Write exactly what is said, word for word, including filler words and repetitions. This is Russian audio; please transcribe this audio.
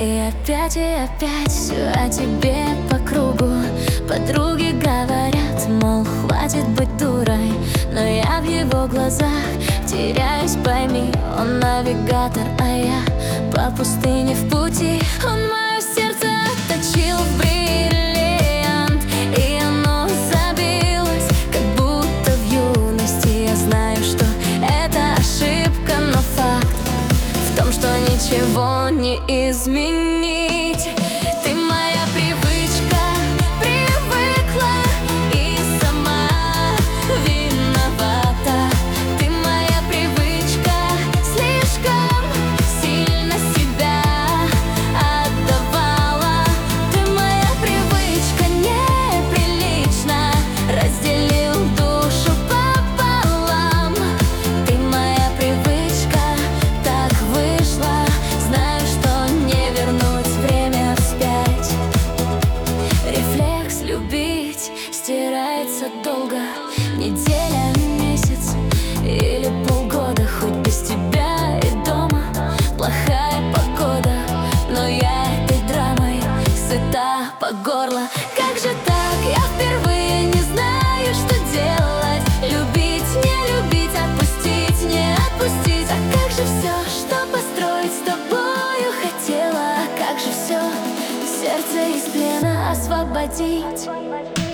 И опять, и опять все о тебе по кругу. Подруги говорят, мол, хватит быть дурой, но я в его глазах теряюсь, пойми. Он навигатор, а я по пустыне в пути. Он мое сердце отточил в бриллиант, и оно забилось, как будто в юности. Я знаю, что это ошибка, но факт в том, что ничего не изменить. Ты моя привычка, привыкла и сама виновата. Ты моя привычка, слишком сильно себя отдавала. Ты моя привычка, неприлично разделил душу пополам. Ты моя привычка, так вышло. Знаю, что не вернуть время вспять. Рефлекс любить стирается долго. Неделя, месяц или полгода. Хоть без тебя и дома плохая погода, но я этой драмой сыта по горло. Как же так? Я впервые не знаю, что делать. Любить, не любить, отпустить, не отпустить. А как же все, что построить с тобою хотела? А как же все, сердце из плена освободить?